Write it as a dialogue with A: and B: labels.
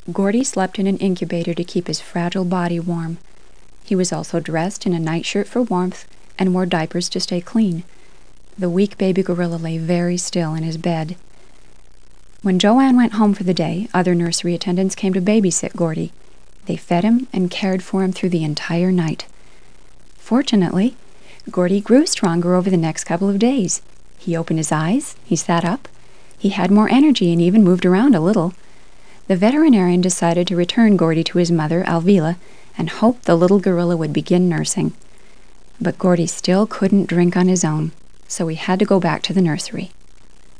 A: Gordy slept in an incubator to keep his fragile body warm. He was also dressed in a nightshirt for warmth and wore diapers to stay clean. The weak baby gorilla lay very still in his bed. When Joanne went home for the day, other nursery attendants came to babysit Gordy. They fed him and cared for him through the entire night. Fortunately, Gordy grew stronger over the next couple of days. He opened his eyes, he sat up, he had more energy and even moved around a little. The veterinarian decided to return Gordy to his mother, Alvila, and hoped the little gorilla would begin nursing. But Gordy still couldn't drink on his own, so he had to go back to the nursery.